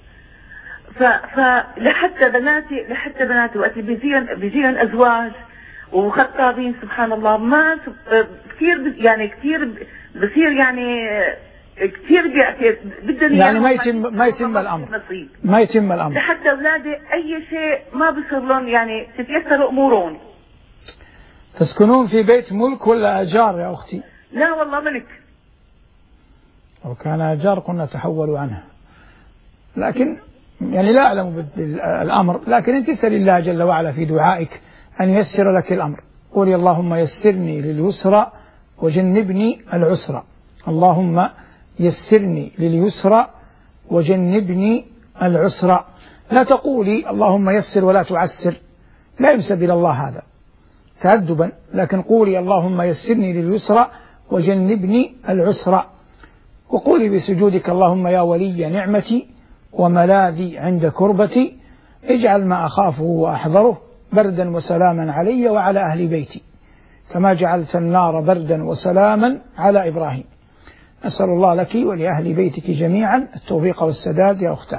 فلحتى بناتي وقت بيجيهم أزواج وخطابين سبحان الله ما كثير يعني كثير بصير يعني كثير بدهم يعني ما يتم الأمر لحتى أولادي أي شيء ما بصير لهم يعني تتيسر أمورهم. تسكنون في بيت ملك ولا أجار يا أختي؟ لا والله ملك. لو كان أجار كنا تحولوا عنها، لكن يعني لا أعلم بالأمر، لكن أنت اسأل الله جل وعلا في دعائك أن ييسر لك الأمر. قولي اللهم يسرني لليسرى وجنبني العسرى. اللهم يسرني لليسرى وجنبني العسرى. لا تقولي اللهم يسر ولا تعسر، لا ينسب إلى الله هذا تأدبا، لكن قولي اللهم يسرني لليسرى وجنبني العسرى. وقولي بسجودك اللهم يا ولي نعمتي وملاذي عند كربتي اجعل ما أخافه وأحذره بردا وسلاما علي وعلى أهل بيتي كما جعلت النار بردا وسلاما على إبراهيم. أسأل الله لك ولأهل بيتك جميعا التوفيق والسداد يا أختاه.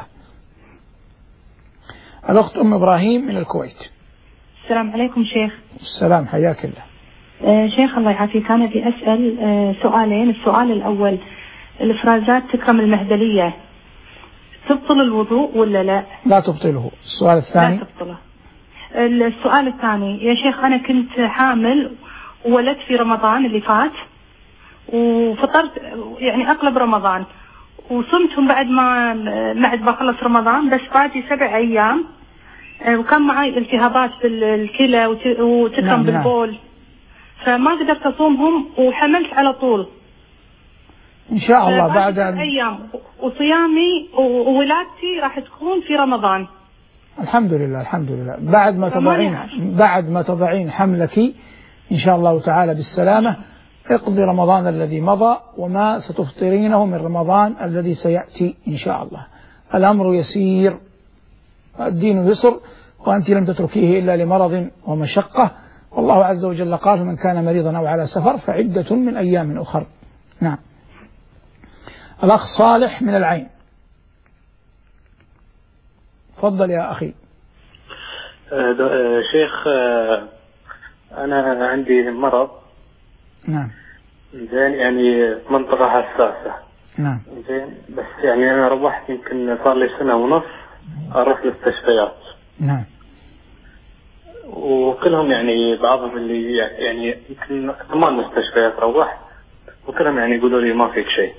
الأخت أم إبراهيم من الكويت. السلام عليكم شيخ. السلام، حياك الله. شيخ الله يعافيك، أنا بدي أسأل سؤالين. السؤال الأول، الإفرازات تكرم المهدلية تبطل الوضوء ولا لا؟ لا تبطله. السؤال الثاني. لا تبطله. السؤال الثاني يا شيخ، أنا كنت حامل وولدت في رمضان اللي فات، وفطرت يعني أقلب رمضان، وصمتهم بعد ما خلص رمضان، بس باقي 7 أيام، وكان معي التهابات بالكلى وتكرم بالبول، فما قدرت أصومهم وحملت على طول إن شاء الله بعد أيام، وصيامي وولادتي راح تكون في رمضان. الحمد لله الحمد لله. بعد ما تضعين حملك إن شاء الله تعالى بالسلامة اقضي رمضان الذي مضى وما ستفطرينه من رمضان الذي سيأتي إن شاء الله. الأمر يسير، الدين يسر، وأنت لم تتركيه إلا لمرض ومشقة، والله عز وجل قال من كان مريضا أو على سفر فعدة من أيام أخر. نعم. الأخ صالح من العين. تفضل يا أخي. شيخ، أنا عندي مرض. نعم. زين، يعني منطقة حساسة. نعم. زين، بس يعني أنا روحت يمكن صار لي 1.5 سنة أروح للمستشفيات. نعم. وكلهم يعني بعضهم اللي يعني يمكن 8 مستشفيات روحت، وكلهم يعني يقولوا لي ما فيك شيء.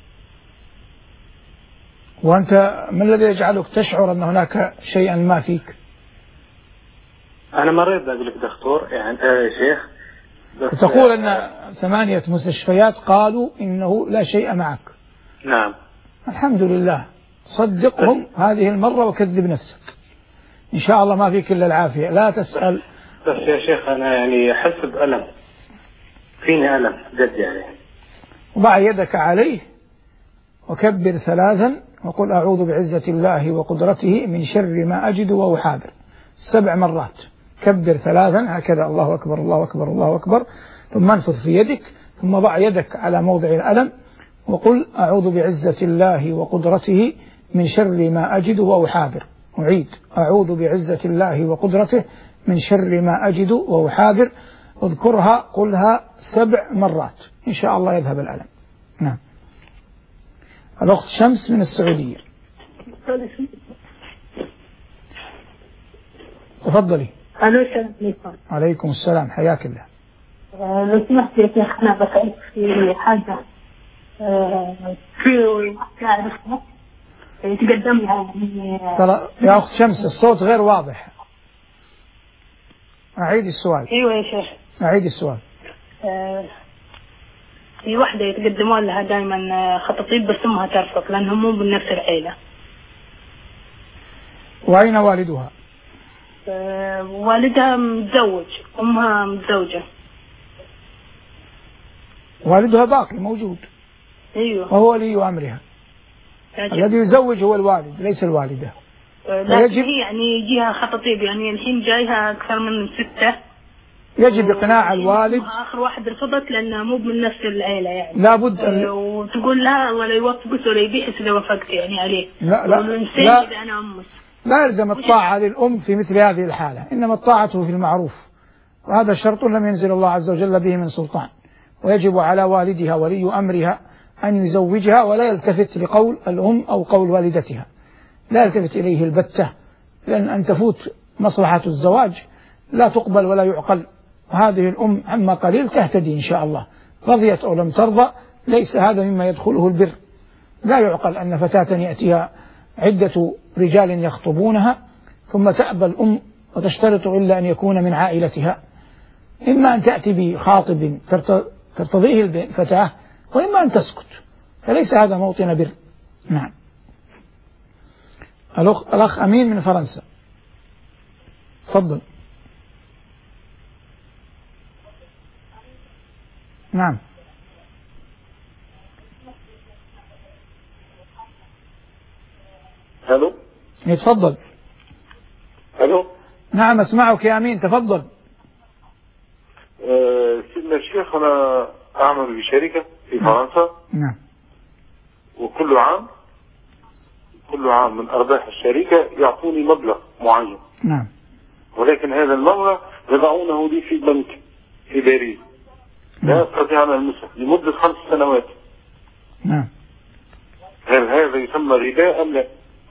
وأنت ما الذي يجعلك تشعر أن هناك شيئا ما فيك؟ أنا مريض أقول لك دكتور يعني يا شيخ، تقول أن 8 مستشفيات قالوا إنه لا شيء معك. نعم. الحمد لله، صدقهم هذه المرة وكذب نفسك، إن شاء الله ما فيك إلا العافية، لا تسأل. بس يا شيخ أنا يعني أحس بألم، فيني ألم جد يعني. وضع يدك عليه وكبر 3 وقل أعوذ بعزة الله وقدرته من شر ما أجد وأحاذر 7 مرات. كبر 3 هكذا، الله أكبر الله أكبر الله أكبر، ثم انفث في يدك، ثم ضع يدك على موضع الألم وقل أعوذ بعزة الله وقدرته من شر ما أجد وأحاذر. أعيد أعوذ بعزة الله وقدرته من شر ما أجد وأحاذر. اذكرها قلها 7 مرات إن شاء الله يذهب الألم. نعم. الأخت شمس من السعودية. تفضلي. الو السلام عليكم. عليكم السلام، حياك الله. لو سمحت يا شيخ انا بسألك في حاجة في تعرفها تقدم لها يا أخت شمس الصوت غير واضح، أعيد السؤال. ايوه يا شيخ. أعيد السؤال. في واحدة يتقدمون لها دائما خطاطيب بس أمها ترفض لأنهم مو من نفس العيلة. وأين والدها؟ والدها متزوج، أمها متزوجة. والدها باقي موجود. أيوه. وهو ولي أمرها. الذي يزوج هو الوالد ليس الوالدة. لكن هي يعني يجيها خطاطيب، يعني الحين جايها أكثر من 6. يجب إقناع الوالد. آخر واحد رفضت لأنها مو من نفس العيلة يعني. لابد وتقول لها ولا يوافقت ولا يبيحس إذا وافقت يعني عليه. لا إذا أنا أمس. لا يلزم الطاعة للأم في مثل هذه الحالة، إنما الطاعة في المعروف، وهذا شرط لم ينزل الله عز وجل به من سلطان. ويجب على والدها ولي أمرها أن يزوجها ولا يلتفت لقول الأم أو قول والدتها، لا يلتفت إليه البتة، لأن أن تفوت مصلحة الزواج لا تقبل ولا يعقل. وهذه الأم عما قليل تهتدي إن شاء الله، رضيت أو لم ترضى، ليس هذا مما يدخله البر. لا يعقل أن فتاة يأتيها عدة رجال يخطبونها ثم تأبى الأم وتشترط إلا أن يكون من عائلتها، إما أن تأتي بخاطب ترتضيه الفتاة وإما أن تسكت، فليس هذا موطن بر. نعم. الأخ أمين من فرنسا، تفضل. نعم. الو. تفضل. الو. نعم اسمعك يا أمين، تفضل. سيدنا الشيخ، أنا أعمل بشركة في فرنسا. نعم. وكل عام من أرباح الشركة يعطوني مبلغ معين. نعم. ولكن هذا المبلغ يضعونه لي في بنك في باريس. لا أستطيع أن ألمسه لمدة 5 سنوات. نعم. هل هذا يسمى ربا أم لا؟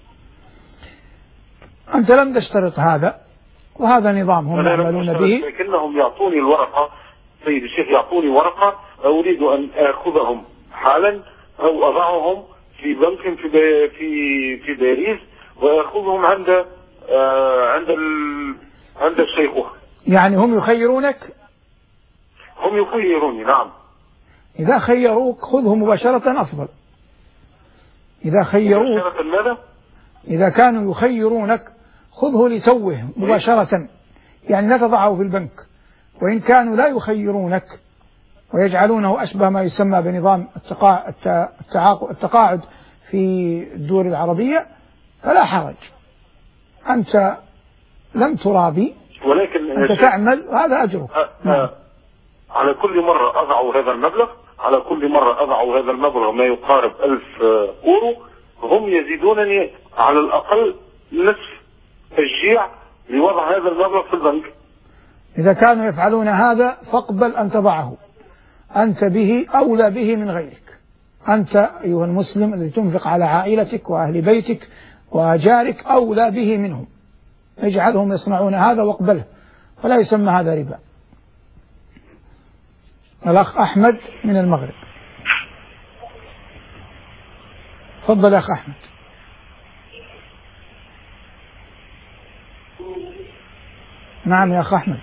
أنت لم تشترط هذا، وهذا نظام هم يعملون به. لكنهم يعطوني الورقة، سيد الشيخ يعطوني ورقة، أريد أن أخذهم حالا أو أضعهم في بنك في باريس وأخذهم عند الشيخوخة. يعني هم يخيرونك؟ هم يخيروني، نعم. إذا خيروك خذه مباشرة أفضل. إذا خيروك مباشرة ماذا؟ إذا كانوا يخيرونك خذه لتوه مباشرة، يعني لا تضعه في البنك. وإن كانوا لا يخيرونك ويجعلونه أشبه ما يسمى بنظام التقاعد في الدول العربية فلا حرج، أنت لم ترابي ولكن أنت تعمل وهذا أجرك. على كل مرة أضع هذا المبلغ ما يقارب 1000 أورو، هم يزيدونني على الأقل نصف تشجيع لوضع هذا المبلغ في البنك. إذا كانوا يفعلون هذا فاقبل أن تضعه، أنت به أولى به من غيرك. أنت أيها المسلم الذي تنفق على عائلتك وأهل بيتك وجارك أولى به منهم، اجعلهم يصنعون هذا واقبله، فلا يسمى هذا ربا. الأخ أحمد من المغرب، تفضل يا أخ أحمد. نعم يا أخ أحمد.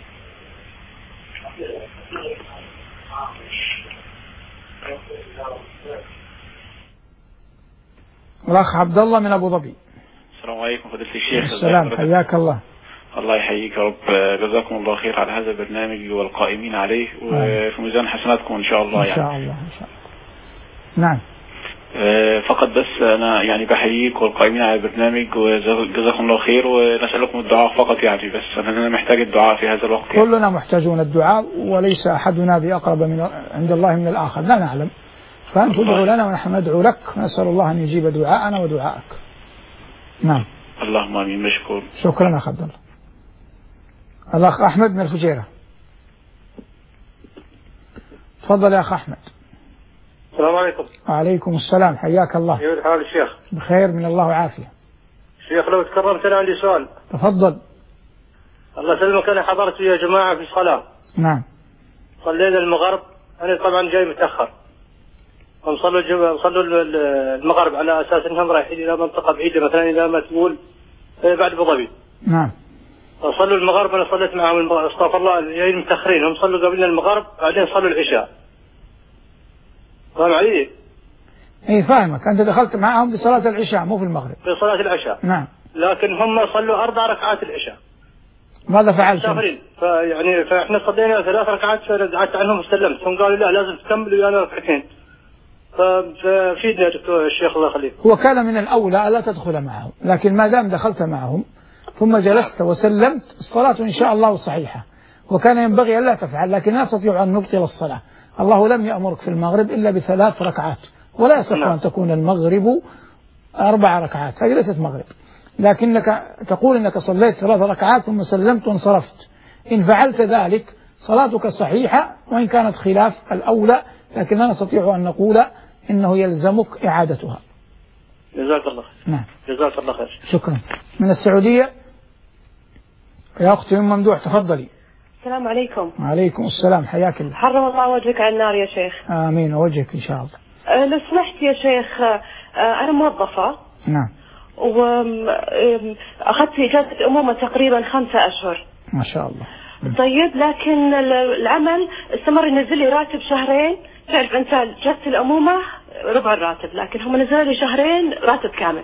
الأخ عبد الله من أبو ظبي. السلام عليكم فضيلة الشيخ. السلام، حياك الله. الله يحييك يا رب، جزاكم الله خير على هذا البرنامج والقائمين عليه، وفي ميزان حسناتكم إن شاء الله. إن شاء الله إن شاء الله. نعم. فقط بس أنا يعني بحييك والقائمين على البرنامج وجزاكم الله خير، ونسألكم الدعاء فقط يعني، بس أنا محتاج الدعاء في هذا الوقت. كلنا محتاجون الدعاء، وليس أحدنا بأقرب عند الله من الآخر، لا نعلم، فأنت تدعو لنا ونحن ندعو لك، ونسأل الله أن يجيب دعاءنا ودعاءك. نعم. اللهم آمين. مشكور. شكرا أخ عبد الله. الأخ أحمد من الفجيرة، تفضل يا أخ أحمد. السلام عليكم. وعليكم السلام، حياك الله. كيف الحال الشيخ؟ بخير من الله وعافية. شيخ لو تكرمت أنا عندي سؤال. تفضل. الله يسلمك، أنا حضرت يا جماعة في صلاة. نعم. صلينا المغرب، أنا طبعا جاي متأخر، صلوا المغرب على أساس أنهم رايحين إلى منطقة بعيدة، مثلا إذا ما تقول بعد أبو ظبي. نعم. صلوا المغرب، أنا صليت معهم، استغفر الله، جايين متأخرين، هم صلوا قبلنا المغرب بعدين صلوا العشاء. فاهم علي؟ اي فاهمك، انت دخلت معهم في صلاة العشاء مو في المغرب. في صلاة العشاء. نعم. لكن هم صلوا 4 ركعات العشاء. ماذا فعلت؟ مسافرين، فاحنا صلينا 3 ركعات فرجعت عنهم وسلمت، هم قالوا لا لازم تكملوا ويانا ركعتين. ففيدنا يا دكتور الشيخ الله يخليك. هو كان من الأولى ألا تدخل معهم، لكن ما دام دخلت معهم ثم جلست وسلمت الصلاة إن شاء الله صحيحة، وكان ينبغي ألا تفعل، لكن لا نستطيع أن نبطل الصلاة. الله لم يأمرك في المغرب إلا ب3 ركعات، ولا يصح أن تكون المغرب 4 ركعات، هذه ليست مغرب، لكنك تقول إنك صليت 3 ركعات ثم سلمت وانصرفت. إن فعلت ذلك صلاتك صحيحة وإن كانت خلاف الأولى، لكن لا نستطيع أن نقول إنه يلزمك إعادتها. جزاك الله خير. نعم. جزاك الله خير. شكرا. من السعودية يا أختي أم ممدوح، تفضلي. السلام عليكم. وعليكم السلام، حياك الله. حرم الله وجهك على النار يا شيخ. آمين، وجهك إن شاء الله. لو سمحت يا شيخ، أنا موظفة. نعم. وأخذت إجازة أمومة تقريبا 5 أشهر. ما شاء الله. طيب، لكن العمل استمر ينزل لي راتب 2 شهر. تعرف أنت إجازة الأمومة ربع الراتب، لكن هم نزلوا لي 2 شهر راتب كامل.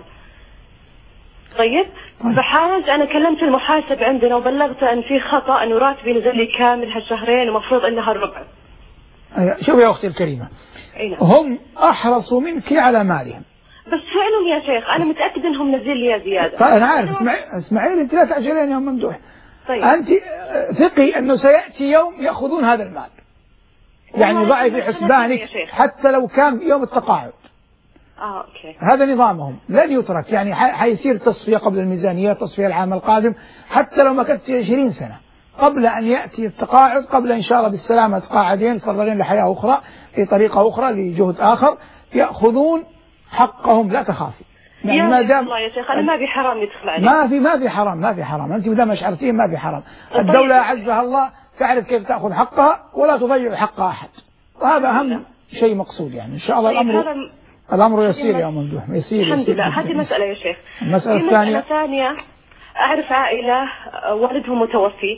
طيب. فحاولت أنا كلمت المحاسب عندنا وبلغت أن في خطأ، أنه راتبي نزل لي كامل هالشهرين ومفروض إنها الربع. شوف يا أختي الكريمة، هم أحرصوا منك على مالهم. بس فعلا يا شيخ أنا متأكد أنهم نزل لي زيادة. طيب أنا عارف، اسمعي أنت لا تعجلين يا ممدوح. طيب. أنت ثقي أنه سيأتي يوم يأخذون هذا المال، يعني ضعي في حسبانك حتى لو كان يوم التقاعد. أوكي. هذا نظامهم لن يترك، يعني حيصير تصفية قبل الميزانية، تصفية العام القادم، حتى لو ما كنت 20 سنة قبل أن يأتي التقاعد، قبل إن شاء الله بالسلامة تقاعدين تفرغين لحياة أخرى لطريقة أخرى لجهد آخر، يأخذون حقهم لا تخافي. يعني ما دام الله يا شيخ أنا ما في حرام يدخل عليك. ما في حرام، أنت بدل ما شعرتين ما في حرام. الدولة أعزها الله تعرف كيف تأخذ حقها ولا تضيع حق أحد، وهذا أهم شيء مقصود. يعني إن شاء الله الأمر يسير يا ممدوح، يسير. الحمد لله. هذه مسألة يا شيخ. المسألة الثانية أعرف عائلة والدهم متوفي،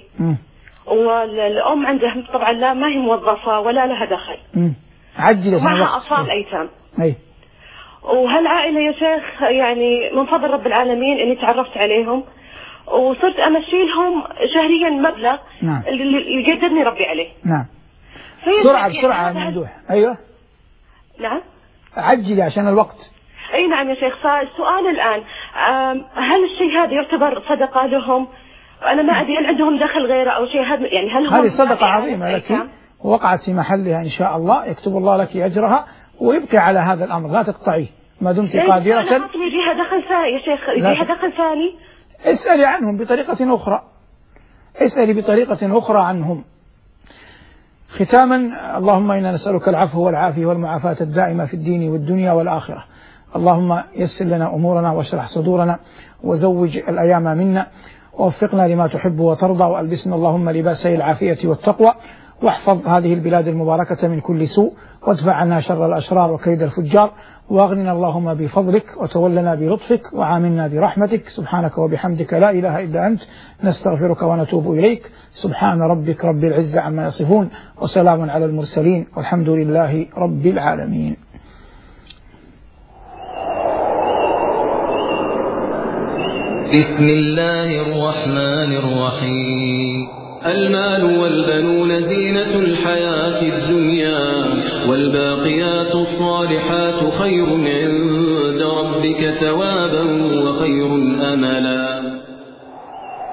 والأم عندها طبعا لا ما هي موظفة ولا لها دخل، عجلت معها أطفال أيتام. أي. وهالعائلة يا شيخ يعني من فضل رب العالمين إني تعرفت عليهم وصرت أمشيلهم شهريا مبلغ. نعم. اللي يقدرني ربي عليه. نعم. بسرعة ممدوح. أيوه. نعم. عجلي عشان الوقت. أي نعم يا شيخ. فالسؤال الآن، هل الشيء هذا يعتبر صدقة لهم؟ أنا ما أدري هل عندهم دخل غيره أو شيء، يعني هل هم هذه صدقة عظيمة لك ووقعت في محلها إن شاء الله، يكتب الله لك أجرها، ويبقي على هذا الأمر لا تقطعيه ما دمت قادرة. أنا يجيها دخل ثاني يا شيخ، يجيها دخل ثاني. اسألي عنهم بطريقة أخرى، اسألي بطريقة أخرى عنهم. ختاما، اللهم إنا نسألك العفو والعافية والمعافاة الدائمة في الدين والدنيا والآخرة. اللهم يسر لنا أمورنا واشرح صدورنا وزوج الأيام منا ووفقنا لما تحب وترضى، وألبسنا اللهم لباسي العافية والتقوى، واحفظ هذه البلاد المباركة من كل سوء، وادفع عنا شر الأشرار وكيد الفجار، واغننا اللهم بفضلك وتولنا بلطفك وعاملنا برحمتك. سبحانك وبحمدك لا إله إلا أنت، نستغفرك ونتوب إليك. سبحان ربك رب العزة عما يصفون، وسلام على المرسلين، والحمد لله رب العالمين. بسم الله الرحمن الرحيم. المال والبنون زينة الحياة الدنيا، والباقيات الصالحات خير عند ربك ثوابا وخير أملا.